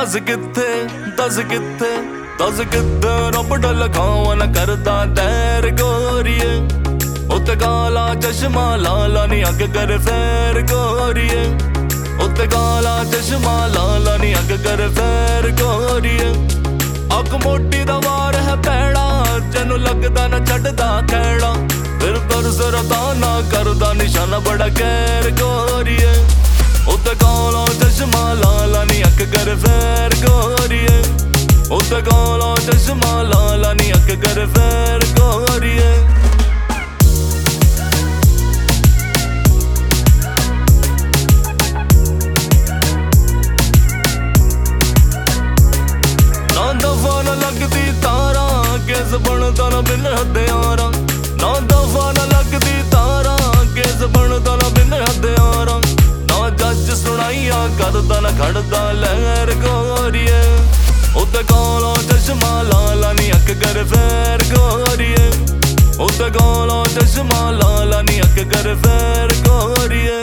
दस किथे दस किथे दस किथे रब डल खावा न करदा तैर गोरिए उत्ते काला चश्मा लाला नी अग कर फैर गोरिए उत्ते काला चश्मा लाला नी अग कर फैर गोरिए अग मोटी दा वार है पैड़ा जैनू लगदा न छड्डदा खैड़ा फिर तरसरदा ना करदा निशाना बड़ा गैर गोरिए उत्ते काला चश्मा लाला नी अग कर फैर गोरिए उत्ते काला चश्मा लाला नी अग कर फैर गोरिए ना दफा न लगदी तारा केस बनदा न बिन हथियारा ना दफा न लगदी तारा केस बनदा न बिन हथियारा ना जज सुनाइया करदा न खड़दा लहर गोरिए उत्ते काला चश्मा लाला नी अग कर फैर गोरिए उत्ते काला चश्मा लाला नी अग कर फैर गोरिए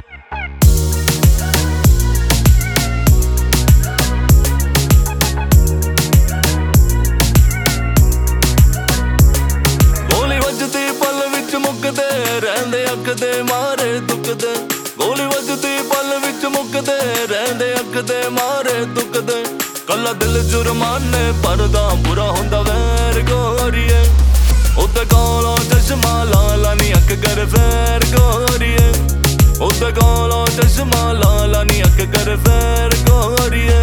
गोली वजदी पल विच मुकदे रहंदे अग दे मारे दुखदे गोली वजदी पल विच मुकदे रहंदे अग दे मारे दुखदे कला दिल जुर्माने परदा बुरा हुंदा वैर गोरिए उत्ते काला चश्मा लाला नी अग कर फैर गोरिए उत्ते काला चश्मा लाला नी अग कर फैर गोरिए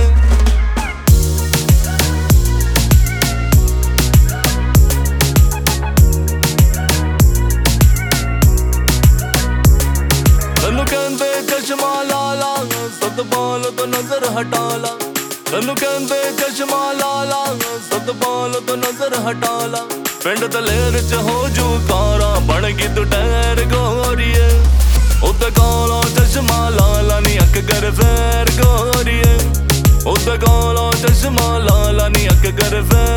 तैनू कहंदे चश्मा लाला सतपाल तो नजर हटा ला तैनू कहंदे चश्मा लाला सतपाल तो नजर हटा ला पिंड दलेर च हो जू कारा बन गई तू टैर गोरिए उत्ते काला चश्मा लाला नी अग कर फैर गोरिए उत्ते काला चश्मा लाला नी अग कर फैर